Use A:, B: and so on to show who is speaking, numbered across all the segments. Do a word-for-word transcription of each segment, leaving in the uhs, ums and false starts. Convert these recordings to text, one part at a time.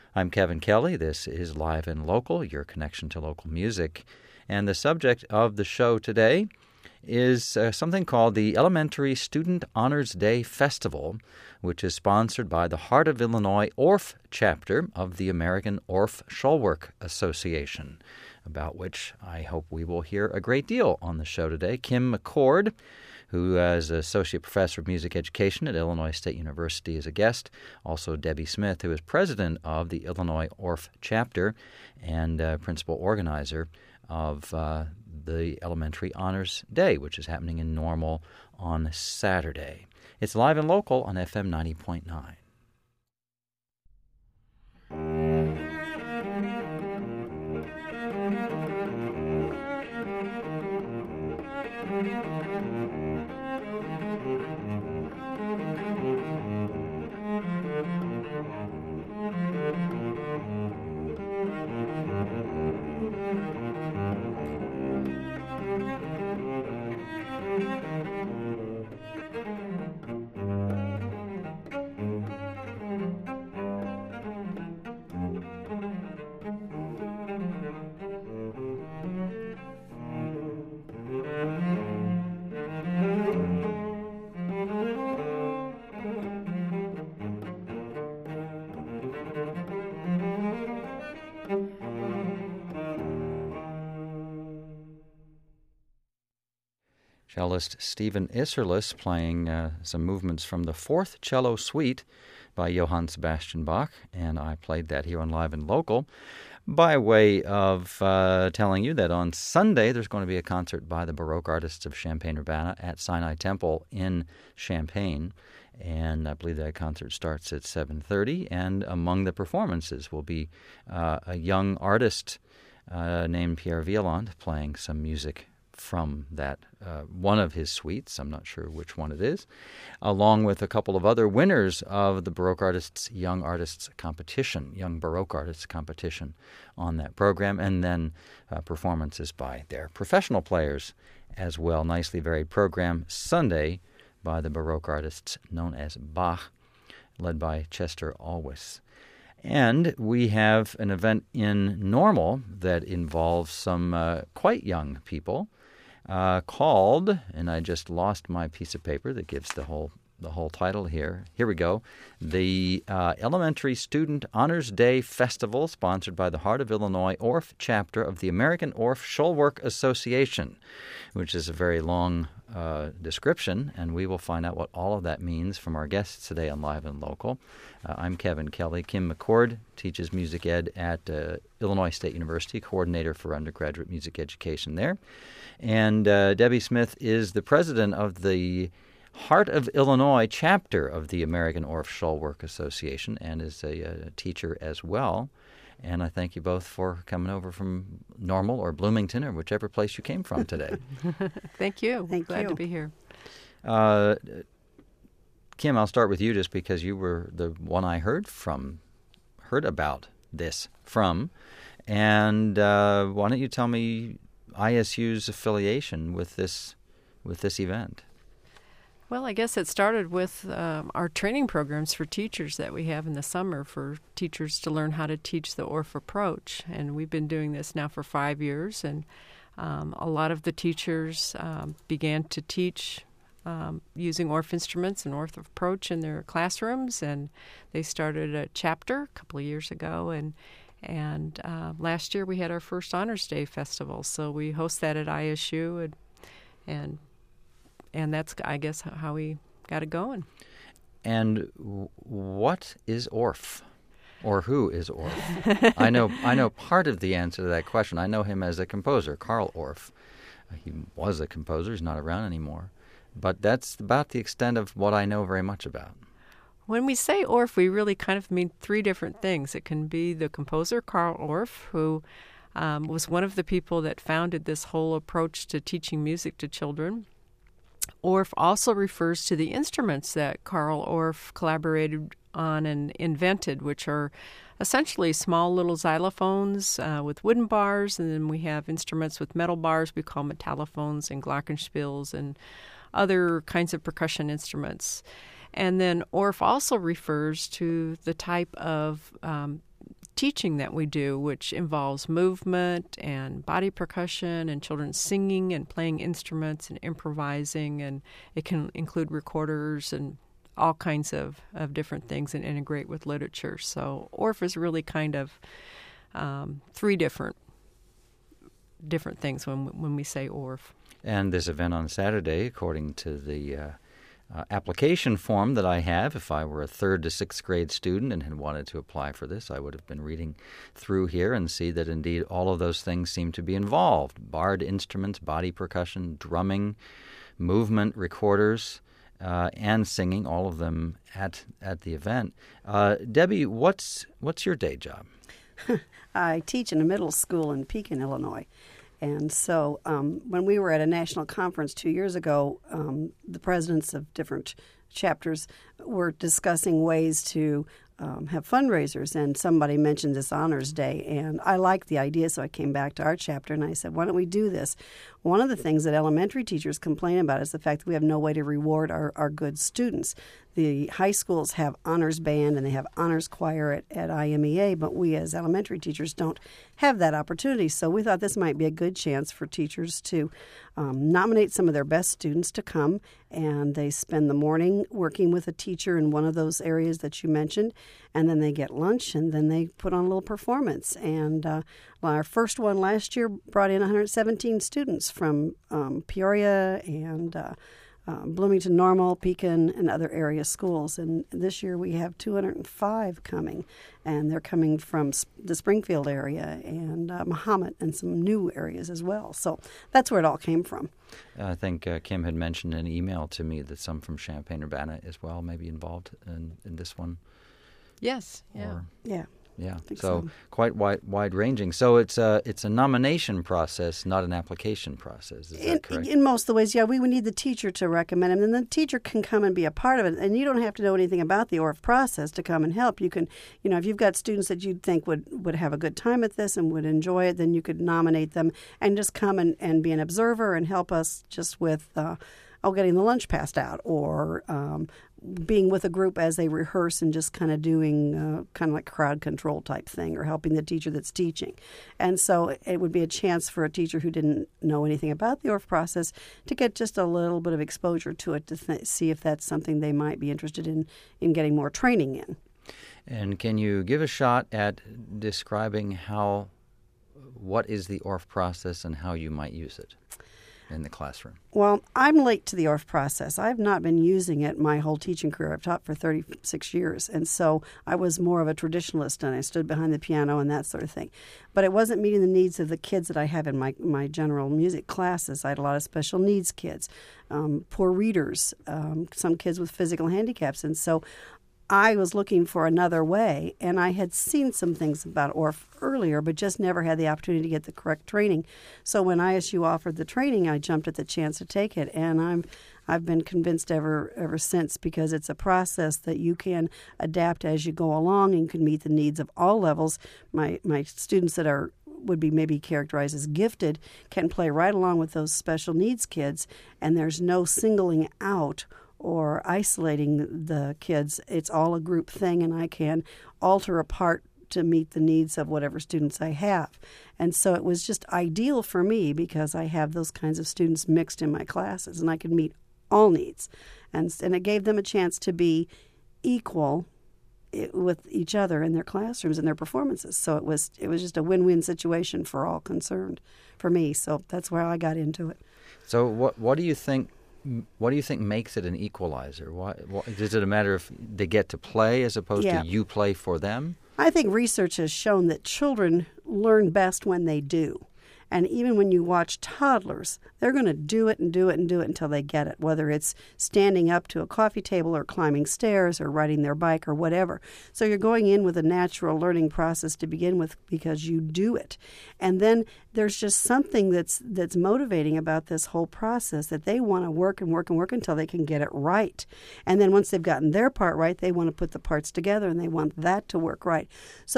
A: I'm Kevin Kelly. This is Live and Local, your connection to local music. And the subject of the show today is uh, something called the Elementary Student Honors Day Festival, which is sponsored by the Heart of Illinois O R F chapter of the American O R F Shulwerk Association, about which I hope we will hear a great deal on the show today. Kim McCord, who is Associate Professor of Music Education at Illinois State University, is a guest. Also Debbie Smith, who is President of the Illinois O R F chapter and uh, Principal Organizer of uh, the Elementary Honors Day, which is happening in Normal on Saturday. It's Live and Local on F M ninety point nine. Cellist Stephen Isserlis playing uh, some movements from the Fourth Cello Suite by Johann Sebastian Bach, and I played that here on Live and Local by way of uh, telling you that on Sunday there's going to be a concert by the Baroque Artists of Champaign-Urbana at Sinai Temple in Champaign, and I believe that concert starts at seven thirty, and among the performances will be uh, a young artist uh, named Pierre Violante playing some music from that uh, one of his suites, I'm not sure which one it is, along with a couple of other winners of the Baroque Artists Young Artists Competition, Young Baroque Artists Competition on that program, and then uh, performances by their professional players as well. Nicely varied program Sunday by the Baroque artists known as Bach, led by Chester Alwis. And we have an event in Normal that involves some uh, quite young people uh, called, and I just lost my piece of paper that gives the whole the whole title here. Here we go. The uh, Elementary Student Honors Day Festival, sponsored by the Heart of Illinois O R F chapter of the American O R F Shulwerk Association, which is a very long uh, description, and we will find out what all of that means from our guests today on Live and Local. Uh, I'm Kevin Kelly. Kim McCord teaches music ed at uh, Illinois State University, coordinator for undergraduate music education there. And uh, Debbie Smith is the president of the Heart of Illinois chapter of the American O R F Shulwerk Association, and is a, a teacher as well. And I thank you both for coming over from Normal or Bloomington or whichever place you came from today.
B: Thank you.
C: Thank
B: Glad
C: you.
B: to be here.
A: Uh, Kim, I'll start with you just because you were the one I heard from, heard about this from. And uh, why don't you tell me I S U's affiliation with this with this event?
B: Well, I guess it started with um, our training programs for teachers that we have in the summer for teachers to learn how to teach the O R F approach. And we've been doing this now for five years. And um, a lot of the teachers um, began to teach um, using O R F instruments and O R F approach in their classrooms. And they started a chapter a couple of years ago. And and uh, last year we had our first Honors Day Festival. So we host that at I S U, and and And that's, I guess, how we got it going.
A: And what is O R F? Or who is O R F? I know I know part of the answer to that question. I know him as a composer, Carl Orff. He was a composer. He's not around anymore. But that's about the extent of what I know very much about.
B: When we say O R F, we really kind of mean three different things. It can be the composer, Carl Orff, who um, was one of the people that founded this whole approach to teaching music to children. O R F also refers to the instruments that Carl Orff collaborated on and invented, which are essentially small little xylophones uh, with wooden bars, and then we have instruments with metal bars we call metallophones and glockenspiels and other kinds of percussion instruments. And then O R F also refers to the type of um, teaching that we do, which involves movement and body percussion and children singing and playing instruments and improvising, and it can include recorders and all kinds of, of different things and integrate with literature. So O R F is really kind of um, three different different things when when we say O R F.
A: And this event on Saturday, according to the uh, uh, application form that I have, if I were a third to sixth grade student and had wanted to apply for this, I would have been reading through here and see that indeed all of those things seem to be involved. Barred instruments, body percussion, drumming, movement, recorders, uh, and singing, all of them at at the event. Uh, Debbie, what's what's your day job?
C: I teach in a middle school in Pekin, Illinois. And so um, when we were at a national conference two years ago, um, the presidents of different chapters were discussing ways to um, have fundraisers, and somebody mentioned this Honors Day, and I liked the idea, so I came back to our chapter, and I said, why don't we do this? One of the things that elementary teachers complain about is the fact that we have no way to reward our, our good students. The high schools have honors band and they have honors choir at, at I M E A, but we as elementary teachers don't have that opportunity. So we thought this might be a good chance for teachers to um, nominate some of their best students to come, and they spend the morning working with a teacher in one of those areas that you mentioned, and then they get lunch, and then they put on a little performance. And uh, our first one last year brought in one hundred seventeen students from um, Peoria and uh, uh, Bloomington Normal, Pekin, and other area schools. And this year we have two hundred five coming, and they're coming from the Springfield area and uh, Mahomet and some new areas as well. So that's where it all came from.
A: I think uh, Kim had mentioned in an email to me that some from Champaign-Urbana as well may be involved in, in this one.
B: Yes, yeah.
C: Or, yeah.
A: Yeah, so,
C: so
A: quite wide, wide-ranging. So it's a it's a nomination process, not an application process. Is
C: in,
A: that correct?
C: In most of the ways, yeah. We would need the teacher to recommend him, and the teacher can come and be a part of it. And you don't have to know anything about the O R F process to come and help. You can, you know, if you've got students that you think would, would have a good time at this and would enjoy it, then you could nominate them and just come and, and be an observer and help us just with, uh, oh, getting the lunch passed out, or um, being with a group as they rehearse and just kind of doing uh, kind of like crowd control type thing, or helping the teacher that's teaching. And so it would be a chance for a teacher who didn't know anything about the O R F process to get just a little bit of exposure to it to th- see if that's something they might be interested in, in getting more training in.
A: And can you give a shot at describing how, what is the O R F process and how you might use it in the classroom?
C: Well, I'm late to the O R F process. I've not been using it my whole teaching career. I've taught for thirty-six years, and so I was more of a traditionalist, and I stood behind the piano and that sort of thing. But it wasn't meeting the needs of the kids that I have in my, my general music classes. I had a lot of special needs kids, um, poor readers, um, some kids with physical handicaps, and so I was looking for another way, and I had seen some things about O R F earlier, but just never had the opportunity to get the correct training. So when I S U offered the training, I jumped at the chance to take it, and I'm I've been convinced ever ever since, because it's a process that you can adapt as you go along and can meet the needs of all levels. My my students that are would be maybe characterized as gifted can play right along with those special needs kids, and there's no singling out or isolating the kids. It's all a group thing, and I can alter a part to meet the needs of whatever students I have. And so it was just ideal for me because I have those kinds of students mixed in my classes, and I could meet all needs. And, and it gave them a chance to be equal with each other in their classrooms and their performances. So it was it was just a win-win situation for all concerned for me. So that's where I got into it.
A: So what what do you think What do you think makes it an equalizer? Why, why, is it a matter of they get to play as opposed
C: yeah.
A: to you play for them?
C: I think research has shown that children learn best when they do. And even when you watch toddlers, they're going to do it and do it and do it until they get it, whether it's standing up to a coffee table or climbing stairs or riding their bike or whatever. So you're going in with a natural learning process to begin with because you do it. And then there's just something that's that's motivating about this whole process, that they want to work and work and work until they can get it right. And then once they've gotten their part right, they want to put the parts together and they want that to work right. So they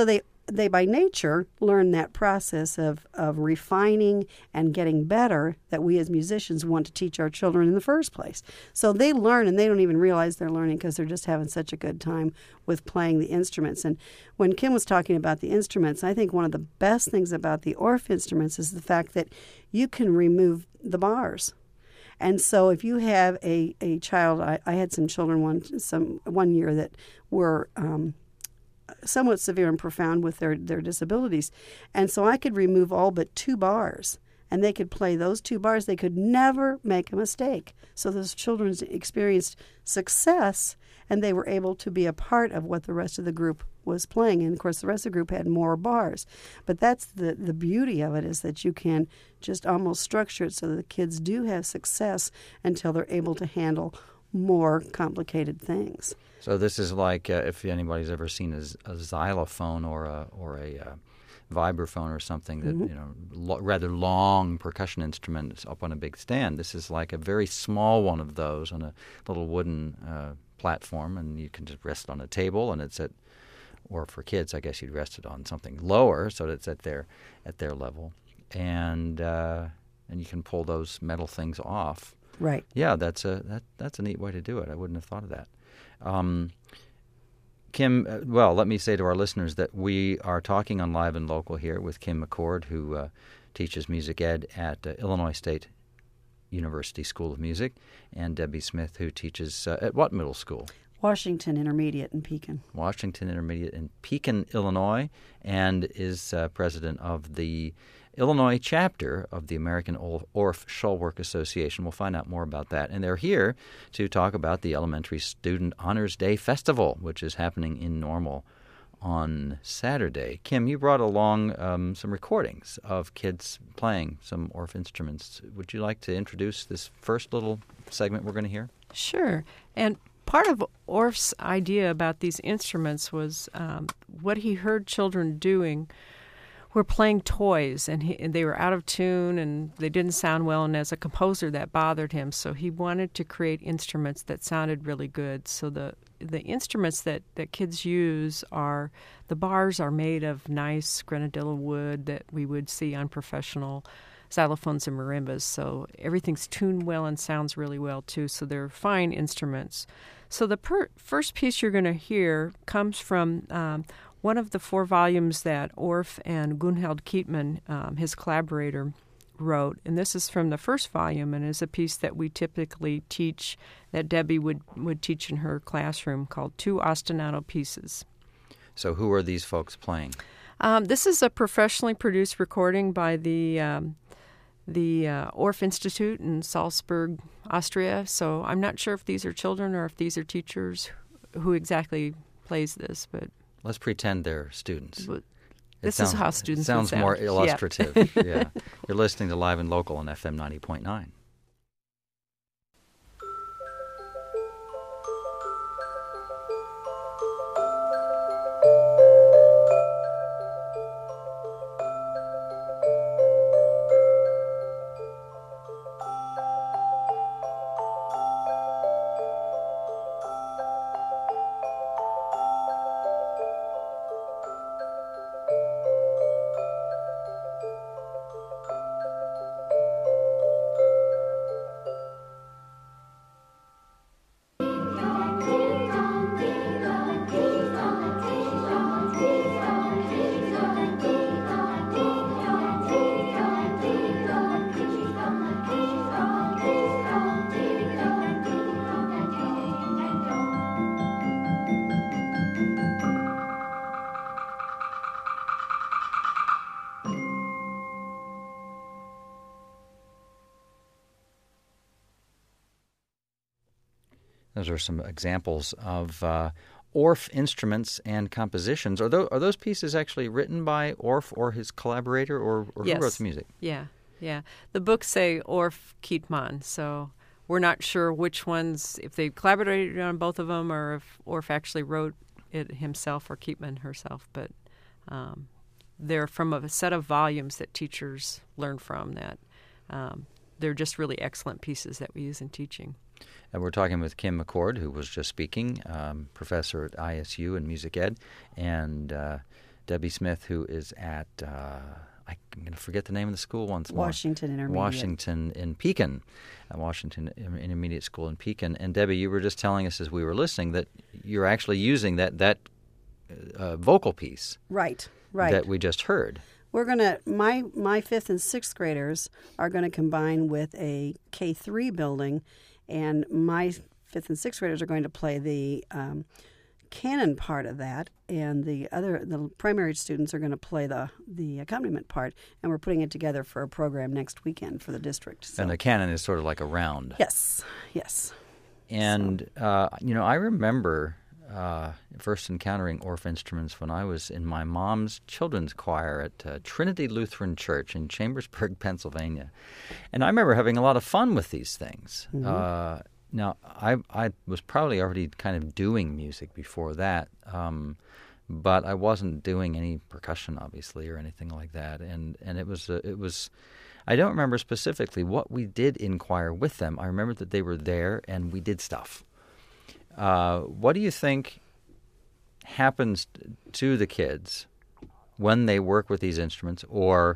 C: they by nature learn that process of, of refining and getting better that we as musicians want to teach our children in the first place. So they learn, and they don't even realize they're learning because they're just having such a good time with playing the instruments. And when Kim was talking about the instruments, I think one of the best things about the Orff instruments is the fact that you can remove the bars. And so if you have a, a child, I, I had some children one some one year that were um, somewhat severe and profound with their, their disabilities. And so I could remove all but two bars, and they could play those two bars. They could never make a mistake. So those children experienced success, and they were able to be a part of what the rest of the group was playing. And, of course, the rest of the group had more bars. But that's the, the beauty of it, is that you can just almost structure it so that the kids do have success until they're able to handle more complicated things.
A: So this is like uh, if anybody's ever seen a, a xylophone or a or a uh, vibraphone or something that mm-hmm. you know lo- rather long percussion instrument up on a big stand. This is like a very small one of those on a little wooden uh, platform, and you can just rest on a table, and it's at, or for kids, I guess you'd rest it on something lower so that it's at their at their level, and uh, and you can pull those metal things off.
C: Right.
A: Yeah, that's a that that's a neat way to do it. I wouldn't have thought of that. Um, Kim, uh, well, let me say to our listeners that we are talking on Live and Local here with Kim McCord, who uh, teaches music ed at uh, Illinois State University School of Music, and Debbie Smith, who teaches uh, at what middle school?
C: Washington Intermediate in Pekin.
A: Washington Intermediate in Pekin, Illinois, and is uh, president of the Illinois chapter of the American Orff Shulwerk Association. We'll find out more about that. And they're here to talk about the Elementary Student Honors Day Festival, which is happening in Normal on Saturday. Kim, you brought along um, some recordings of kids playing some Orff instruments. Would you like to introduce this first little segment we're going to hear?
B: Sure. And part of Orff's idea about these instruments was um, what he heard children doing were playing toys, and, he, and they were out of tune, and they didn't sound well, and as a composer, that bothered him. So he wanted to create instruments that sounded really good. So the the instruments that, that kids use are, the bars are made of nice grenadilla wood that we would see on professional xylophones and marimbas. So everything's tuned well and sounds really well, too. So they're fine instruments. So the per- first piece you're going to hear comes from um, one of the four volumes that Orff and Gunhild Keetman, um, his collaborator, wrote. And this is from the first volume, and is a piece that we typically teach, that Debbie would, would teach in her classroom, called Two Ostinato Pieces.
A: So who are these folks playing?
B: Um, this is a professionally produced recording by the um, the uh, Orff Institute in Salzburg, Austria. So I'm not sure if these are children or if these are teachers who exactly plays this, but
A: let's pretend they're students.
B: But this
A: sounds,
B: is how students
A: sounds
B: would sound.
A: more illustrative. Yeah. yeah. You're listening to Live and Local on F M ninety point nine. Those are some examples of uh, Orff instruments and compositions. Are those, are those pieces actually written by Orff or his collaborator, or, or
B: yes.
A: who wrote the music?
B: Yeah, yeah. The books say Orff Keetman, so we're not sure which ones, if they collaborated on both of them or if Orff actually wrote it himself or Keetman herself. But um, they're from a set of volumes that teachers learn from that. Um, they're just really excellent pieces that we use in teaching.
A: And we're talking with Kim McCord, who was just speaking, um, professor at I S U in music ed, and uh, Debbie Smith, who is at, uh, I'm going to forget the name of the school once more.
C: Washington Intermediate.
A: Washington in Pekin, uh, Washington Intermediate School in Pekin. And Debbie, you were just telling us as we were listening that you're actually using that, that uh, vocal piece.
C: Right, right.
A: That we just heard.
C: We're going to, my, my fifth and sixth graders are going to combine with a K three building, and my fifth and sixth graders are going to play the um, canon part of that, and the other, the primary students are going to play the, the accompaniment part, and we're putting it together for a program next weekend for the district. So.
A: And the canon is sort of like a round.
C: Yes, yes.
A: And, so. uh, you know, I remember uh, first encountering Orff instruments when I was in my mom's children's choir at uh, Trinity Lutheran Church in Chambersburg, Pennsylvania. And I remember having a lot of fun with these things. Mm-hmm. Uh, now, I, I was probably already kind of doing music before that, um, but I wasn't doing any percussion, obviously, or anything like that. And, and it was, uh, it was, I don't remember specifically what we did in choir with them. I remember that they were there and we did stuff. Uh, what do you think happens to the kids when they work with these instruments, or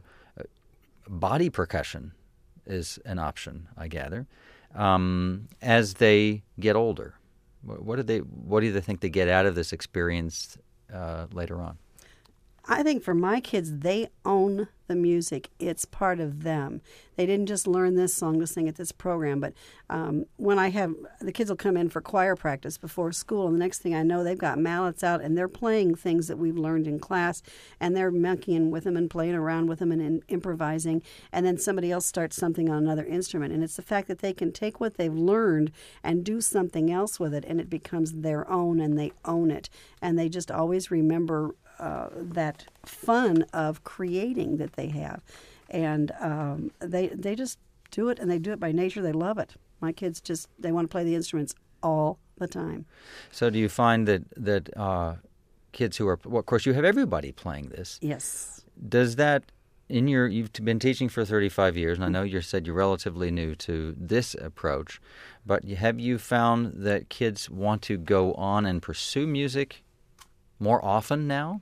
A: body percussion is an option, I gather, um, as they get older? What do they, what do they think they get out of this experience uh, later on?
C: I think for my kids, they own the music. It's part of them. They didn't just learn this song to sing at this program, but um, when I have, the kids will come in for choir practice before school, and the next thing I know, they've got mallets out, and they're playing things that we've learned in class, and they're monkeying with them and playing around with them and, and improvising, and then somebody else starts something on another instrument. And it's the fact that they can take what they've learned and do something else with it, and it becomes their own, and they own it. And they just always remember Uh, that fun of creating that they have, and um, they they just do it, and they do it by nature. They love it. My kids just, they want to play the instruments all the time.
A: So do you find that that uh, kids who are, well, of course you have everybody playing this.
C: Yes.
A: Does that, in your, you've been teaching for thirty-five years, and I know you said you're relatively new to this approach, but have you found that kids want to go on and pursue music more often now?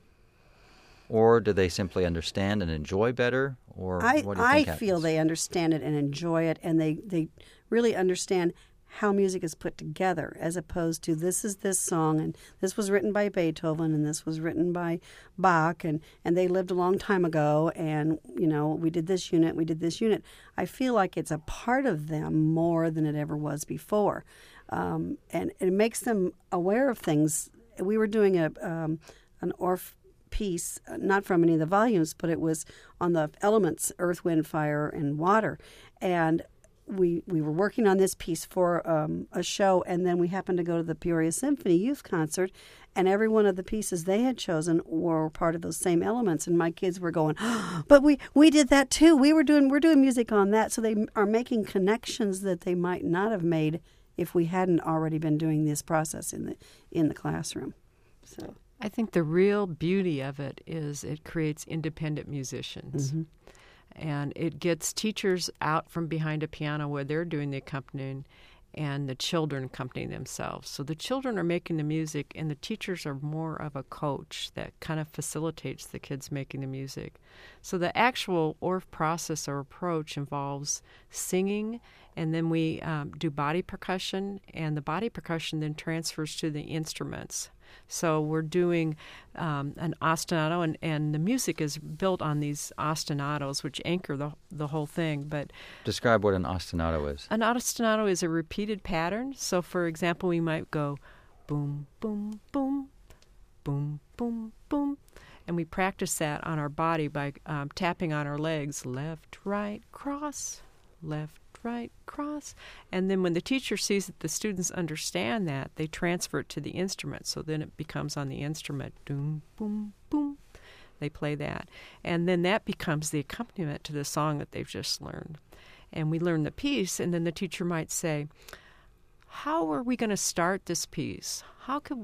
A: Or do they simply understand and enjoy better? Or
C: I,
A: what do you think
C: I
A: happens?
C: feel they understand it and enjoy it, and they, they really understand how music is put together, as opposed to this is this song, and this was written by Beethoven, and this was written by Bach, and, and they lived a long time ago, and, you know, we did this unit, we did this unit. I feel like it's a part of them more than it ever was before. Um, and it makes them aware of things. We were doing a um, an Orff piece, not from any of the volumes, but it was on the elements, earth, wind, fire, and water. And we we were working on this piece for um, a show, and then we happened to go to the Peoria Symphony Youth Concert, and every one of the pieces they had chosen were part of those same elements. And my kids were going, oh, but we, we did that too. We were doing we're doing music on that. So they are making connections that they might not have made if we hadn't already been doing this process in the in the classroom. So
B: I think the real beauty of it is it creates independent musicians. Mm-hmm. And it gets teachers out from behind a piano where they're doing the accompanying and the children accompanying themselves. So the children are making the music, and the teachers are more of a coach that kind of facilitates the kids making the music. So the actual Orff process or approach involves singing, and then we um, do body percussion, and the body percussion then transfers to the instruments. So we're doing um, an ostinato, and, and the music is built on these ostinatos, which anchor the the whole thing. But
A: describe what an ostinato is.
B: An ostinato is a repeated pattern. So, for example, we might go boom, boom, boom, boom, boom, boom, and we practice that on our body by um, tapping on our legs, left, right, cross, left, right, cross. And then when the teacher sees that the students understand that, they transfer it to the instrument. So then it becomes on the instrument, doom, boom, boom. They play that. And then that becomes the accompaniment to the song that they've just learned. And we learn the piece, and then the teacher might say, how are we going to start this piece? How could what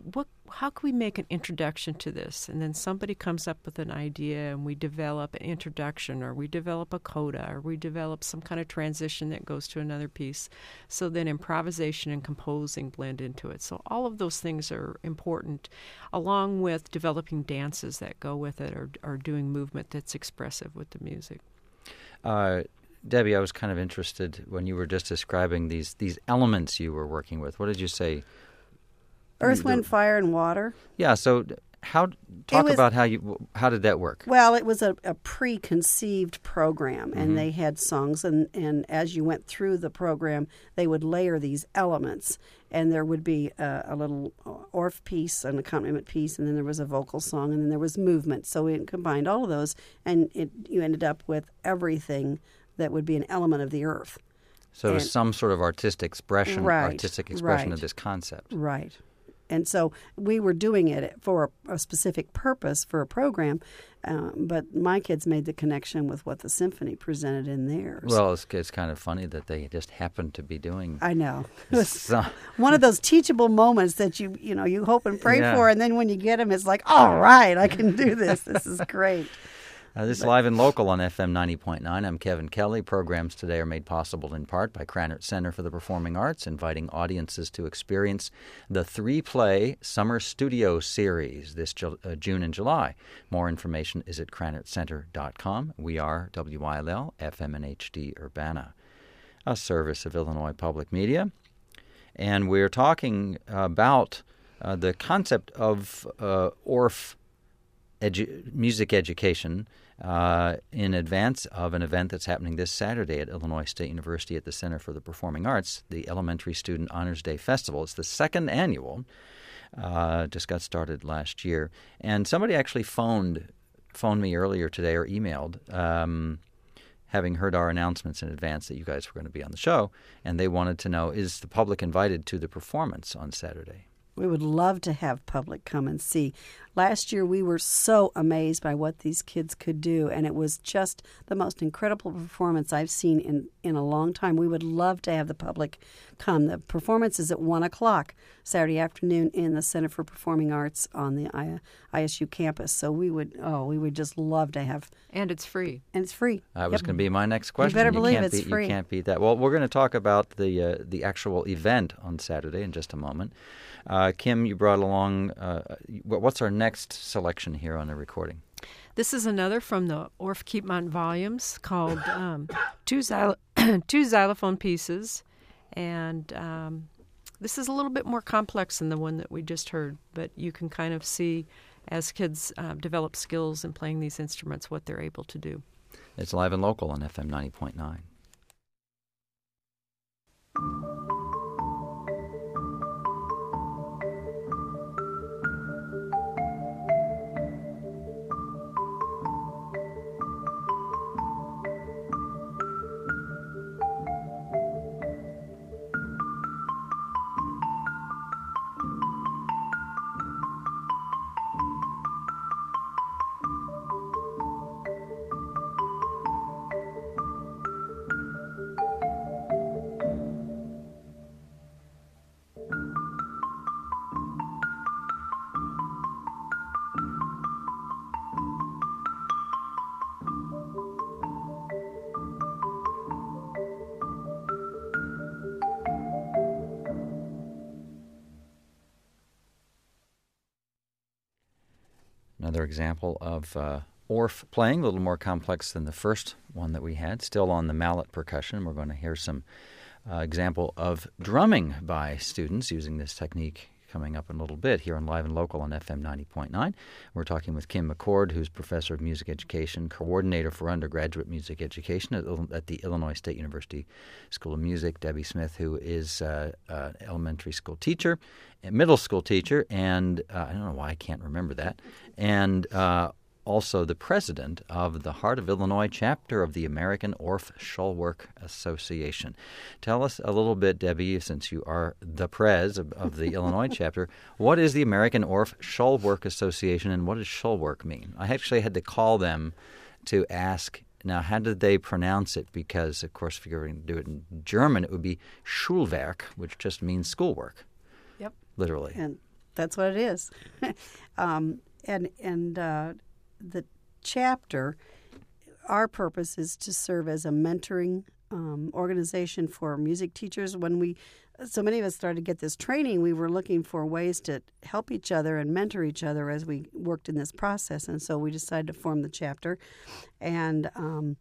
B: how can we make an introduction to this? And then somebody comes up with an idea, and we develop an introduction, or we develop a coda, or we develop some kind of transition that goes to another piece. So then improvisation and composing blend into it. So all of those things are important, along with developing dances that go with it, or, or doing movement that's expressive with the music.
A: Uh, Debbie, I was kind of interested when you were just describing these these elements you were working with. What did you say?
C: Earth, Wind, Fire, and Water.
A: Yeah. So, how talk
C: was,
A: about how you how did that work?
C: Well, it was a, a preconceived program, and
A: mm-hmm.
C: they had songs, and, and as you went through the program, they would layer these elements, and there would be a, a little Orff piece, an accompaniment piece, and then there was a vocal song, and then there was movement. So we combined all of those, and it, you ended up with everything that would be an element of the earth.
A: So it
C: and,
A: was some sort of artistic expression,
C: right,
A: artistic expression
C: right,
A: of this concept.
C: Right. And so we were doing it for a, a specific purpose for a program, um, but my kids made the connection with what the symphony presented in theirs.
A: Well, it's, it's kind of funny that they just happened to be doing.
C: I know.
A: So,
C: one of those teachable moments that you you know you hope and pray
A: yeah.
C: for, and then when you get them, it's like, all right, I can do this. This is great.
A: Uh, this is Live and Local on F M ninety point nine. I'm Kevin Kelly. Programs today are made possible in part by Krannert Center for the Performing Arts, inviting audiences to experience the three-play Summer Studio Series this Ju- uh, June and July. More information is at krannert center dot com. We are W I L L, F M and H D Urbana, a service of Illinois Public Media. And we're talking about uh, the concept of uh, Orff Edu- music education uh, in advance of an event that's happening this Saturday at Illinois State University at the Center for the Performing Arts, the Elementary Student Honors Day Festival. It's the second annual. Uh, just got started last year. And somebody actually phoned phoned me earlier today or emailed, um, having heard our announcements in advance that you guys were going to be on the show, and they wanted to know, is the public invited to the performance on Saturday?
C: We would love to have public come and see. Last year, we were so amazed by what these kids could do, and it was just the most incredible performance I've seen in, in a long time. We would love to have the public come. The performance is at one o'clock Saturday afternoon in the Center for Performing Arts on the I S U campus. So we would, oh, we would just love to have.
B: And it's free.
C: And it's free.
A: That was
C: Yep.
A: going to be my next question.
C: You better believe
A: can't
C: it's
A: beat,
C: free.
A: You can't beat that. Well, we're going to talk about the uh, the actual event on Saturday in just a moment. Uh, Kim, you brought along, uh, what's our next selection here on the recording?
B: This is another from the Orff Keepmont volumes called um, Two, Xylo- Two Xylophone Pieces. And um, this is a little bit more complex than the one that we just heard, but you can kind of see as kids uh, develop skills in playing these instruments what they're able to do.
A: It's Live and Local on F M ninety point nine. Another example of uh, Orff playing, a little more complex than the first one that we had, still on the mallet percussion. We're going to hear some uh, example of drumming by students using this technique coming up in a little bit here on Live and Local on F M ninety point nine. We're talking with Kim McCord, who's Professor of Music Education, Coordinator for Undergraduate Music Education at, at the Illinois State University School of Music, Debbie Smith, who is uh, an elementary school teacher, a middle school teacher, and uh, I don't know why I can't remember that, and uh, also the president of the Heart of Illinois chapter of the American Orff Shulwerk Association. Tell us a little bit, Debbie, since you are the prez of, of the Illinois chapter, what is the American Orff Shulwerk Association, and what does Shulwerk mean? I actually had to call them to ask, now, how did they pronounce it? Because, of course, if you were going to do it in German, it would be Schulwerk, which just means schoolwork.
B: Yep.
A: Literally.
C: And That's what it is. um, and and uh, the chapter, our purpose is to serve as a mentoring um, organization for music teachers. When we, so many of us started to get this training, we were looking for ways to help each other and mentor each other as we worked in this process. And so we decided to form the chapter. And um,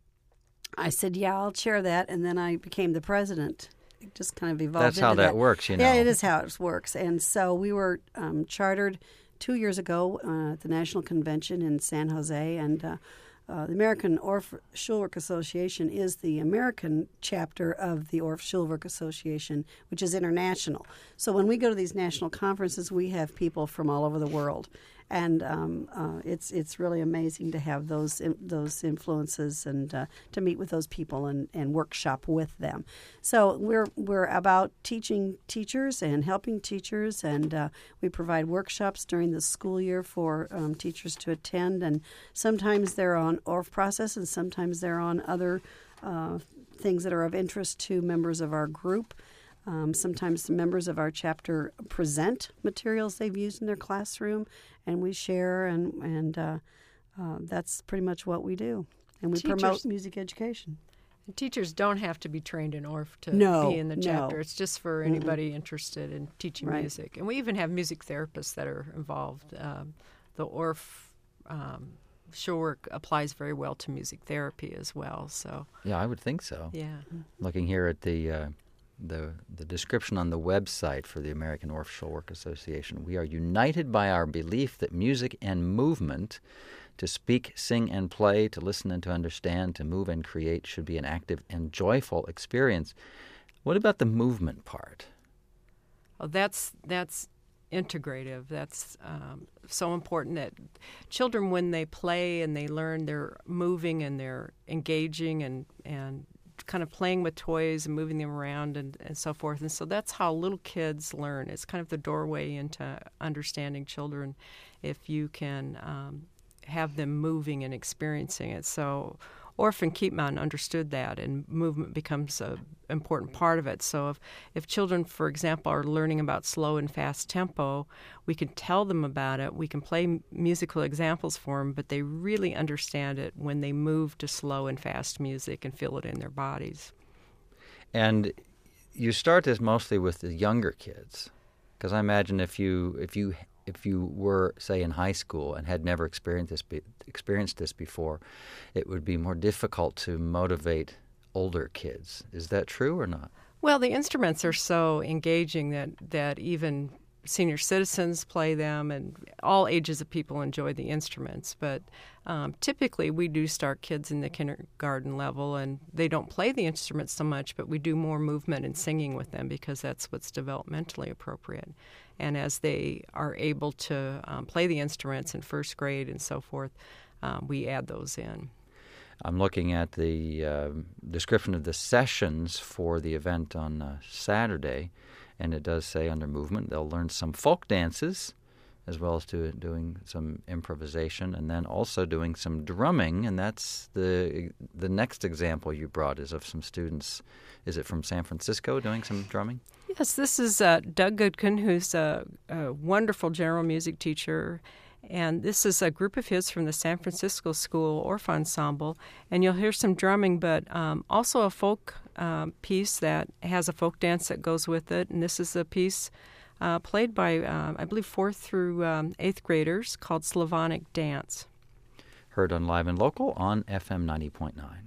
C: I said, yeah, I'll chair that. And then I became the president. It just kind of evolved
A: That's
C: into
A: how that,
C: that
A: works, you know.
C: Yeah, it is how it works. And so we were um, chartered two years ago uh, at the National Convention in San Jose. And uh, uh, the American Orff Schulwerk Association is the American chapter of the Orff Schulwerk Association, which is international. So when we go to these national conferences, we have people from all over the world. And um, uh, it's it's really amazing to have those those influences and uh, to meet with those people and, and workshop with them. So we're we're about teaching teachers and helping teachers, and uh, we provide workshops during the school year for um, teachers to attend. And sometimes they're on Orff process, and sometimes they're on other uh, things that are of interest to members of our group. Um, sometimes the members of our chapter present materials they've used in their classroom, and we share, and and uh, uh, that's pretty much what we do. And we
B: Teachers,
C: promote music education.
B: And teachers don't have to be trained in Orff to
C: No,
B: be in the chapter.
C: no.
B: It's just for anybody mm-hmm. interested in teaching
C: right.
B: music. And we even have music therapists that are involved. Um, the Orff um, Schulwerk applies very well to music therapy as well. So
A: yeah, I would think so.
B: Yeah.
A: Looking here at the... Uh, The, the description on the website for the American Orff Schulwerk Association. We are united by our belief that music and movement, to speak, sing, and play, to listen and to understand, to move and create, should be an active and joyful experience. What about the movement part?
B: Oh, that's that's integrative. That's um, so important that children, when they play and they learn, they're moving and they're engaging and and kind of playing with toys and moving them around and, and so forth. And so that's how little kids learn. It's kind of the doorway into understanding children if you can um, have them moving and experiencing it. So Orff and Keepman understood that, and movement becomes an important part of it. So if, if children, for example, are learning about slow and fast tempo, we can tell them about it. We can play m- musical examples for them, but they really understand it when they move to slow and fast music and feel it in their bodies.
A: And you start this mostly with the younger kids, because I imagine if you if you if you were, say, in high school and had never experienced this be, experienced this before, it would be more difficult to motivate older kids. Is that true or not?
B: Well, the instruments are so engaging that, that even senior citizens play them, and all ages of people enjoy the instruments. But um, typically we do start kids in the kindergarten level, and they don't play the instruments so much, but we do more movement and singing with them because that's what's developmentally appropriate. And as they are able to um, play the instruments in first grade and so forth, um, we add those in.
A: I'm looking at the uh, description of the sessions for the event on uh, Saturday, and it does say under movement they'll learn some folk dances as well as do, doing some improvisation, and then also doing some drumming. And that's the the next example you brought is of some students. Is it from San Francisco doing some drumming?
B: Yes, this is uh, Doug Goodkin, who's a, a wonderful general music teacher. And this is a group of his from the San Francisco School Orff Ensemble. And you'll hear some drumming, but um, also a folk um, piece that has a folk dance that goes with it. And this is a piece uh, played by, uh, I believe, fourth through um, eighth graders called Slavonic Dance.
A: Heard on Live and Local on F M ninety point nine.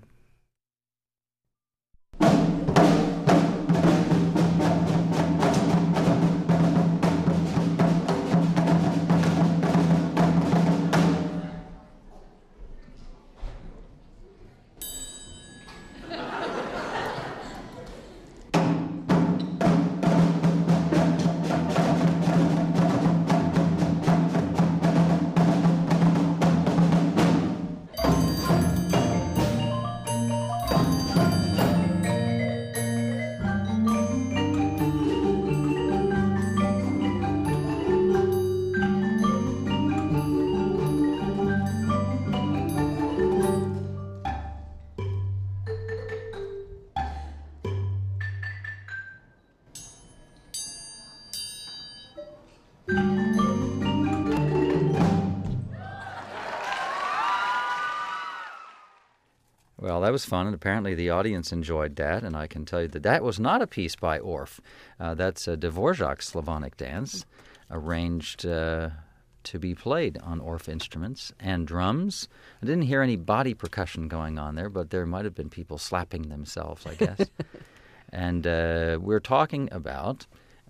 A: Well, that was fun, and apparently the audience enjoyed that, and I can tell you that that was not a piece by Orff. Uh, that's a Dvorak Slavonic dance, arranged uh, to be played on Orff instruments and drums. I didn't hear any body percussion going on there, but there might have been people slapping themselves, I guess. And uh, we're talking about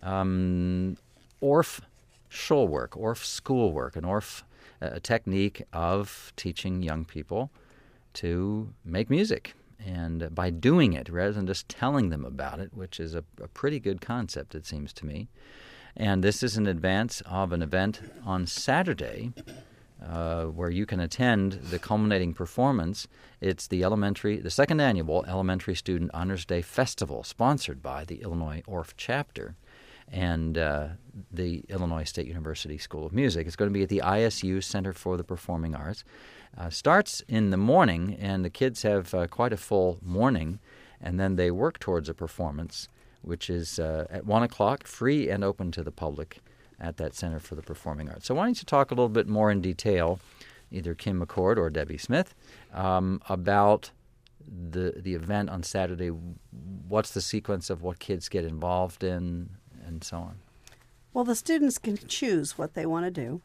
A: um, Orff schoolwork, Orff schoolwork, an Orff uh, technique of teaching young people to make music, and uh, by doing it rather than just telling them about it, which is a, a pretty good concept, it seems to me. And this is in advance of an event on Saturday uh, where you can attend the culminating performance. It's the elementary, the second annual Elementary Student Honors Day Festival, sponsored by the Illinois Orff chapter and uh, the Illinois State University School of Music. It's going to be at the I S U Center for the Performing Arts. Uh, starts in the morning, and the kids have uh, quite a full morning, and then they work towards a performance, which is uh, at one o'clock, free and open to the public at that Center for the Performing Arts. So why don't you talk a little bit more in detail, either Kim McCord or Debbie Smith, um, about the the event on Saturday. What's the sequence of what kids get involved in, and so on?
C: Well, the students can choose what they want to do.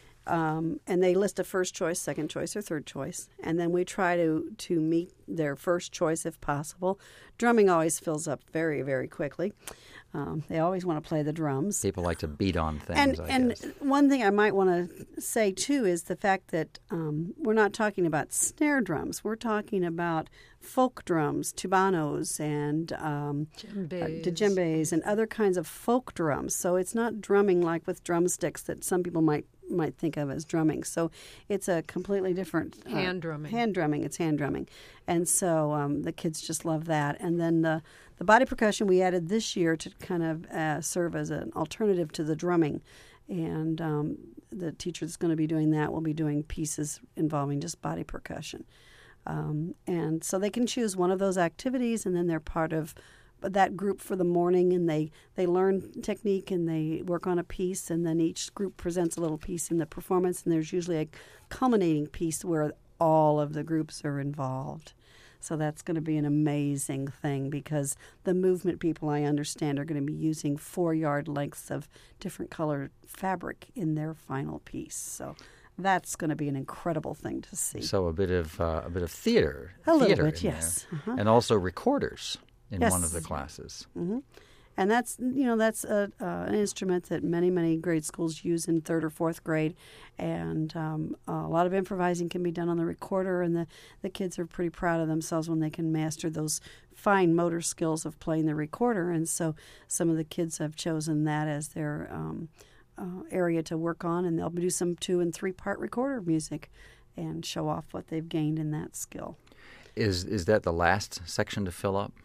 C: Um, and they list a first choice, second choice, or third choice. And then we try to, to meet their first choice if possible. Drumming always fills up very, very quickly. Um, they always want to play the drums.
A: People like to beat on things,
C: and,
A: I
C: and
A: guess.
C: one thing I might want to say, too, is the fact that um, we're not talking about snare drums. We're talking about folk drums, tubanos, and um,
B: Djembes.
C: uh, djembes, and other kinds of folk drums. So it's not drumming like with drumsticks that some people might might think of as drumming. So it's a completely different uh,
B: Hand drumming.
C: Hand drumming. It's hand drumming, and so um, the kids just love that. And then the the body percussion we added this year to kind of uh, serve as an alternative to the drumming. And um, the teacher that's going to be doing that will be doing pieces involving just body percussion. Um, and so they can choose one of those activities, and then they're part of that group for the morning, and they, they learn technique and they work on a piece, and then each group presents a little piece in the performance, and there's usually a culminating piece where all of the groups are involved. So that's going to be an amazing thing, because the movement people, I understand, are going to be using four-yard lengths of different colored fabric in their final piece. So that's going to be an incredible thing to see.
A: So a bit of uh, a bit of theater,
C: A little
A: theater
C: bit,
A: in
C: yes.
A: there.
C: Uh-huh.
A: And also recorders in
C: Yes.
A: one of the classes.
C: Mm-hmm. And that's, you know, that's a, uh, an instrument that many, many grade schools use in third or fourth grade. And um, a lot of improvising can be done on the recorder, and the, the kids are pretty proud of themselves when they can master those fine motor skills of playing the recorder. And so some of the kids have chosen that as their um, uh, area to work on, and they'll do some two- and three-part recorder music and show off what they've gained in that skill.
A: Is is that the last section to fill up?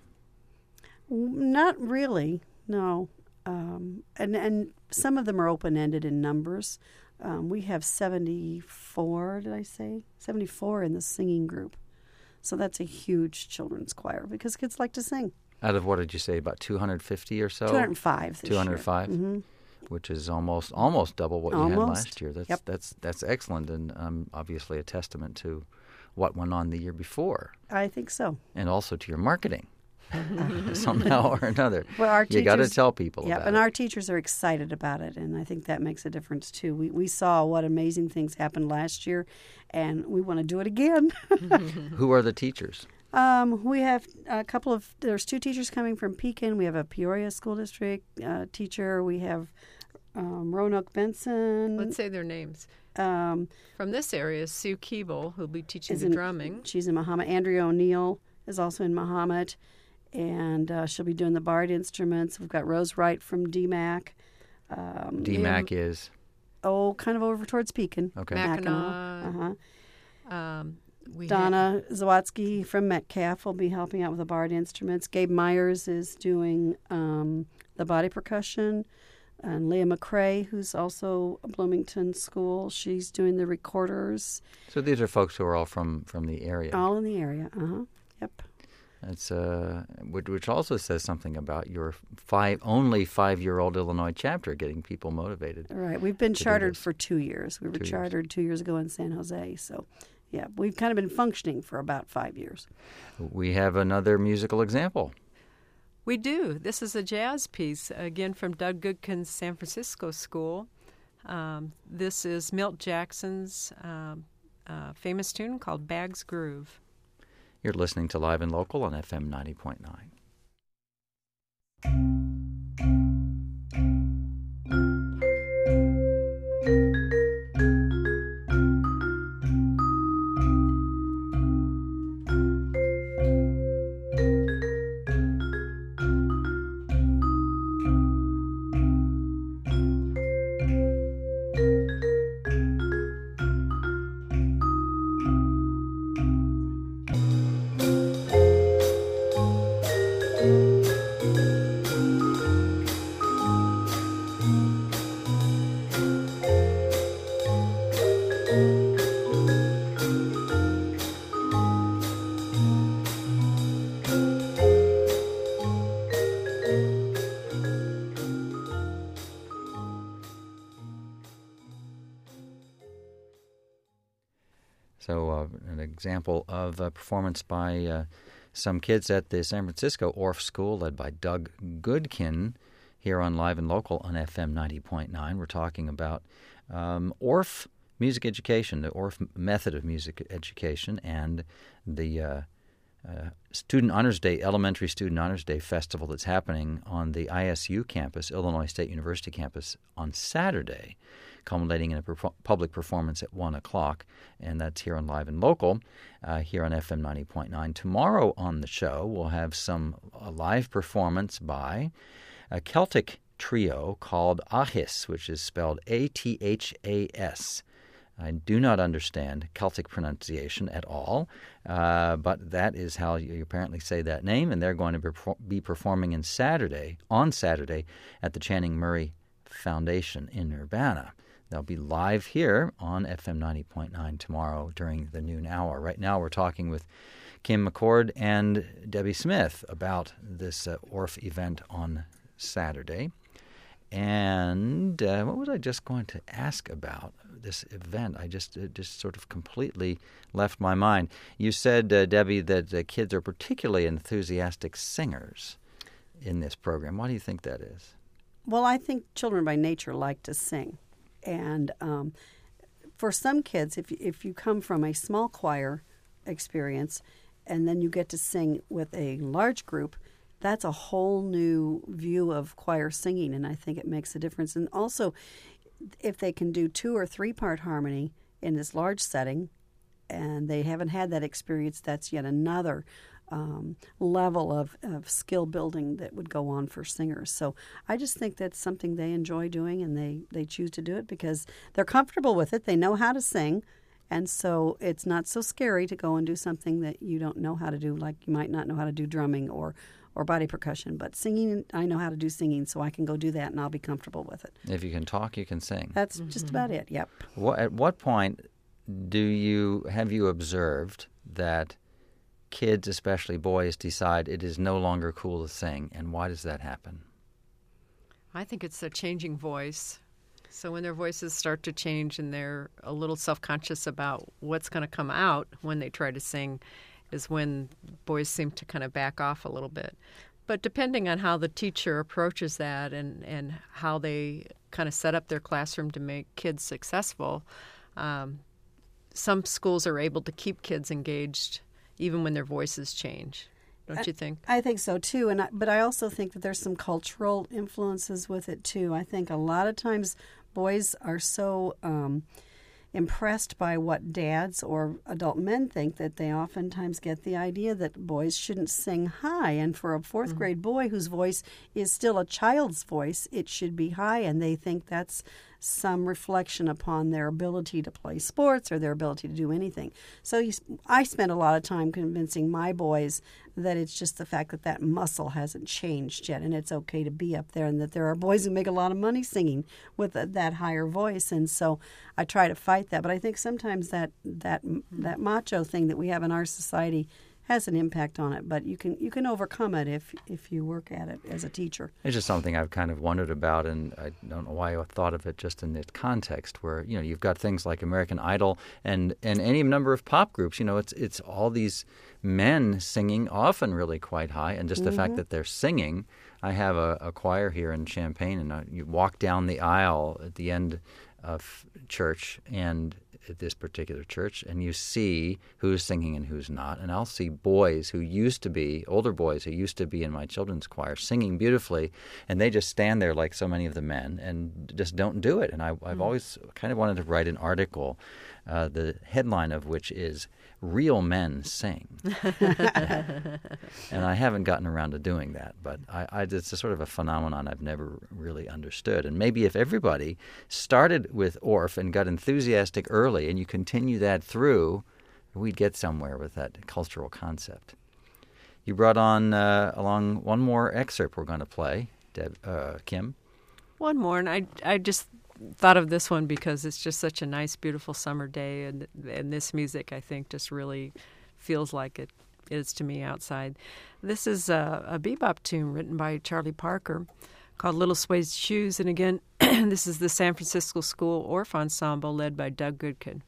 C: Not really, no. Um, and and some of them are open-ended in numbers. Um, we have seventy-four, did I say? seventy-four in the singing group. So that's a huge children's choir, because kids like to sing.
A: Out of what did you say, about two hundred fifty or so?
C: two hundred five this
A: two hundred five,
C: mm-hmm.
A: which is almost almost double what you had
C: Almost.
A: last year. That's
C: Yep.
A: that's that's excellent, and um, obviously a testament to what went on the year before,
C: I think so.
A: and also to your marketing somehow or another.
C: Well, our
A: You got to
C: teachers-
A: tell people
C: Yep,
A: about
C: and
A: it.
C: our teachers are excited about it, and I think that makes a difference too. We we saw what amazing things happened last year, and we want to do it again.
A: Who are the teachers?
C: Um, we have a couple of, there's two teachers coming from Pekin. We have a Peoria School District uh, teacher. We have um, Roanoke Benson.
B: Let's say their names.
C: Um,
B: From this area is Sue Keeble, who'll be teaching
C: is
B: the
C: in-
B: drumming.
C: She's in Mahomet. Andrea O'Neill is also in Mahomet, and uh, she'll be doing the barred instruments. We've got Rose Wright from D MAC. Um,
A: D MAC is
C: Oh, kind of over towards Pekin.
A: okay.
B: Mackinac.
C: Uh-huh.
B: Um, we
C: Donna Zawatsky from Metcalf will be helping out with the barred instruments. Gabe Myers is doing um, the body percussion. And Leah McCrae, who's also a Bloomington School, she's doing the recorders.
A: So these are folks who are all from, from the area.
C: All in the area. Uh-huh. Yep.
A: That's uh, which, which also says something about your five only five-year-old Illinois chapter getting people motivated.
C: All right. We've been
A: to do
C: chartered
A: this.
C: for two years. We were
A: Two years.
C: chartered two years ago in San Jose. So yeah, we've kind of been functioning for about five years.
A: We have another musical example.
B: We do. This is a jazz piece, again from Doug Goodkin's San Francisco School. Um, this is Milt Jackson's um, uh, famous tune called Bag's Groove.
A: You're listening to Live and Local on F M ninety point nine. So uh, an example of a performance by uh, some kids at the San Francisco Orff School led by Doug Goodkin here on Live and Local on F M ninety point nine. We're talking about um, Orff music education, the Orff method of music education, and the uh, uh, Student Honors Day, Elementary Student Honors Day Festival that's happening on the I S U campus, Illinois State University campus, on Saturday, culminating in a per- public performance at one o'clock, and that's here on Live and Local, uh, here on F M ninety point nine. Tomorrow on the show, we'll have some a live performance by a Celtic trio called Athis, which is spelled A T H A S. I do not understand Celtic pronunciation at all, uh, but that is how you apparently say that name, and they're going to be performing in Saturday, on Saturday at the Channing Murray Foundation in Urbana. They'll be live here on F M ninety point nine tomorrow during the noon hour. Right now we're talking with Kim McCord and Debbie Smith about this uh, Orff event on Saturday. And uh, what was I just going to ask about this event? I just it just sort of completely left my mind. You said, uh, Debbie, that uh, kids are particularly enthusiastic singers in this program. Why do you think that is?
C: Well, I think children by nature like to sing. And um, for some kids, if, if you come from a small choir experience and then you get to sing with a large group, that's a whole new view of choir singing, and I think it makes a difference. And also, if they can do two or three-part harmony in this large setting, and they haven't had that experience, that's yet another um, level of, of skill building that would go on for singers. So I just think that's something they enjoy doing, and they, they choose to do it because they're comfortable with it. They know how to sing, and so it's not so scary to go and do something that you don't know how to do, like you might not know how to do drumming or or body percussion. But singing, I know how to do singing, so I can go do that, and I'll be comfortable with it.
A: If you can talk, you can sing.
C: That's mm-hmm. just about it, yep.
A: What, at what point do you have you observed that kids, especially boys, decide it is no longer cool to sing, and why does that happen?
B: I think it's a changing voice. So when their voices start to change and they're a little self-conscious about what's going to come out when they try to sing, is when boys seem to kind of back off a little bit. But depending on how the teacher approaches that and, and how they kind of set up their classroom to make kids successful, um, some schools are able to keep kids engaged even when their voices change. Don't
C: I,
B: you think?
C: I think so, too. And I, but I also think that there's some cultural influences with it, too. I think a lot of times boys are so Um, impressed by what dads or adult men think that they oftentimes get the idea that boys shouldn't sing high. And for a fourth mm-hmm. grade boy whose voice is still a child's voice, it should be high. And they think that's some reflection upon their ability to play sports or their ability to do anything. So you, I spent a lot of time convincing my boys that it's just the fact that that muscle hasn't changed yet, and it's okay to be up there, and that there are boys who make a lot of money singing with a, that higher voice. And so I try to fight that. But I think sometimes that that mm-hmm. that macho thing that we have in our society has an impact on it. But you can you can overcome it if if you work at it as a teacher.
A: It's just something I've kind of wondered about, and I don't know why I thought of it just in this context where, you know, you've got things like American Idol and, and any number of pop groups. You know, it's it's all these men singing, often really quite high, and just mm-hmm. the fact that they're singing. I have a, a choir here in Champaign, and I, you walk down the aisle at the end of church, and at this particular church, and you see who's singing and who's not. And I'll see boys who used to be, older boys who used to be in my children's choir singing beautifully, and they just stand there like so many of the men and just don't do it. And I, I've mm. always kind of wanted to write an article, uh, the headline of which is Real Men Sing. And I haven't gotten around to doing that, but I, I, it's a sort of a phenomenon I've never really understood. And maybe if everybody started with Orff and got enthusiastic early and you continue that through, we'd get somewhere with that cultural concept. You brought on uh, along one more excerpt we're going to play, Deb, uh, Kim. One
B: more, and I, I just thought of this one because it's just such a nice, beautiful summer day, and and this music, I think, just really feels like it is to me outside. This is a, a bebop tune written by Charlie Parker called Little Suede Shoes, and again, this is the San Francisco School Orff Ensemble led by Doug Goodkin.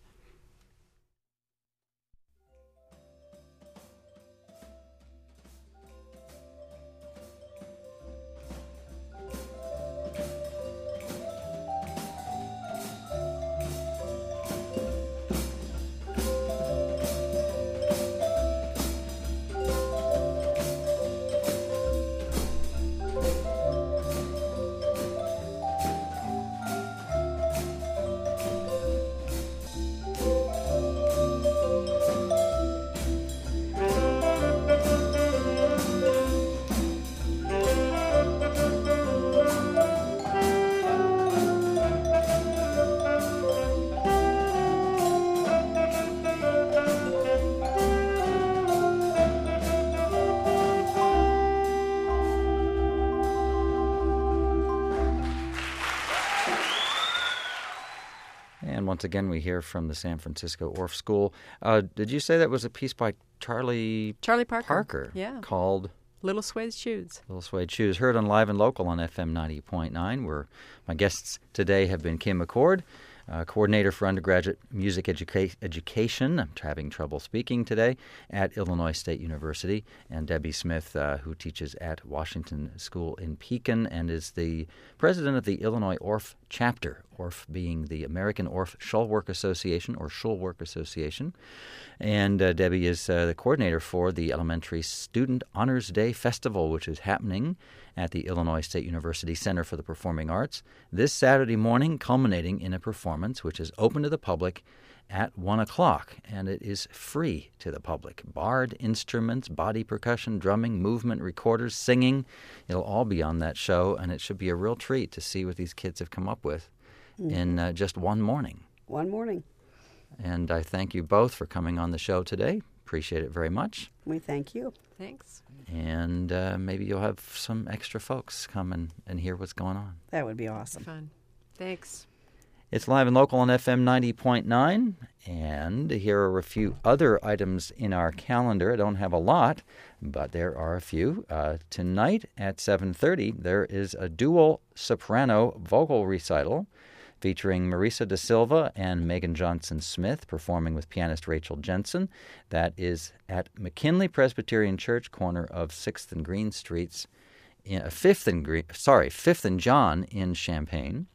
A: Once again, we hear from the San Francisco Orff School. Uh, did you say that was a piece by Charlie
B: Charlie Parker?
A: Parker,
B: yeah.
A: Called
B: Little Suede Shoes.
A: Little Suede Shoes. Heard on Live and Local on F M ninety point nine, where my guests today have been Kim McCord, uh, coordinator for undergraduate music educa- education. I'm having trouble speaking today at Illinois State University, and Debbie Smith, uh, who teaches at Washington School in Pekin and is the president of the Illinois Orff chapter. Orff being the American Orff Schulwerk Association, or Schulwerk Association. And uh, Debbie is uh, the coordinator for the Elementary Student Honors Day Festival, which is happening at the Illinois State University Center for the Performing Arts this Saturday morning, culminating in a performance which is open to the public at one o'clock, and it is free to the public. Barred instruments, body percussion, drumming, movement, recorders, singing. It'll all be on that show, and it should be a real treat to see what these kids have come up with mm-hmm. in uh, just one morning.
C: One morning.
A: And I thank you both for coming on the show today. Appreciate it very much.
C: We thank you.
B: Thanks.
A: And uh, maybe you'll have some extra folks come and, and hear what's going on.
C: That would be awesome.
B: Fun. Thanks.
A: It's Live and Local on F M ninety point nine, and here are a few other items in our calendar. I don't have a lot, but there are a few. Uh, tonight at seven thirty, there is a dual soprano vocal recital featuring Marisa Da Silva and Megan Johnson-Smith performing with pianist Rachel Jensen. That is at McKinley Presbyterian Church, corner of sixth and Green Streets, in, uh, fifth and Green, sorry, fifth and John in Champaign.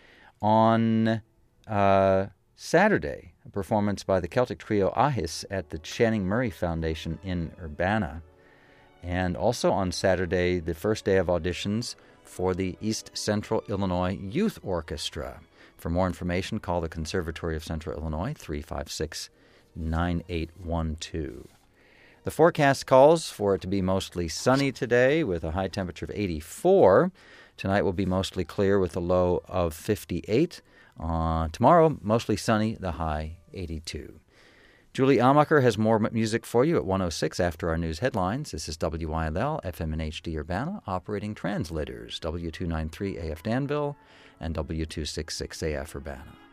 A: On uh, Saturday, a performance by the Celtic trio Ahis at the Channing Murray Foundation in Urbana. And also on Saturday, the first day of auditions for the East Central Illinois Youth Orchestra. For more information, call the Conservatory of Central Illinois, three five six, nine eight one two. The forecast calls for it to be mostly sunny today with a high temperature of eighty-four. Tonight will be mostly clear with a low of fifty-eight. Uh, tomorrow, mostly sunny, the high eighty-two. Julie Amacher has more music for you at one oh six after our news headlines. This is W Y L L, F M and H D Urbana, operating translators, W two ninety-three A F Danville and W two sixty-six A F Urbana.